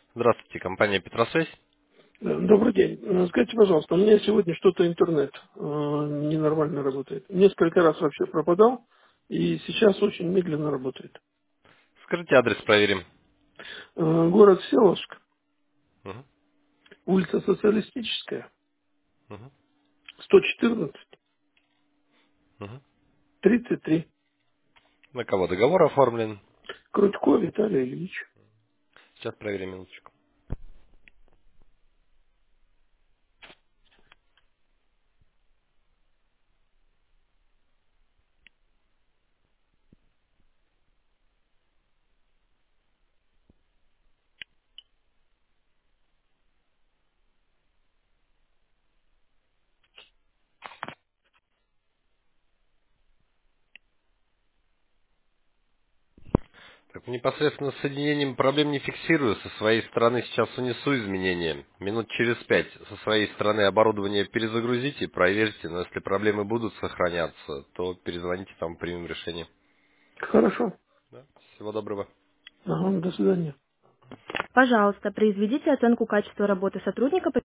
Здравствуйте, компания Петросвязь. Добрый день. Скажите, пожалуйста, у меня сегодня что-то интернет ненормально работает. Несколько раз вообще пропадал, и сейчас очень медленно работает. Скажите адрес, проверим. Город Селовск, Мгм, улица Социалистическая, мгм, 114, мгм. 33. На кого договор оформлен? Крутько Виталий Ильич. Сейчас проверим минуточку. Так, непосредственно с соединением проблем не фиксирую. Со своей стороны сейчас унесу изменения. Минут через 5 со своей стороны оборудование перезагрузите, проверьте. Но если проблемы будут сохраняться, то перезвоните, там примем решение. Хорошо. Да. Всего доброго. Ага, до свидания. Пожалуйста, произведите оценку качества работы сотрудника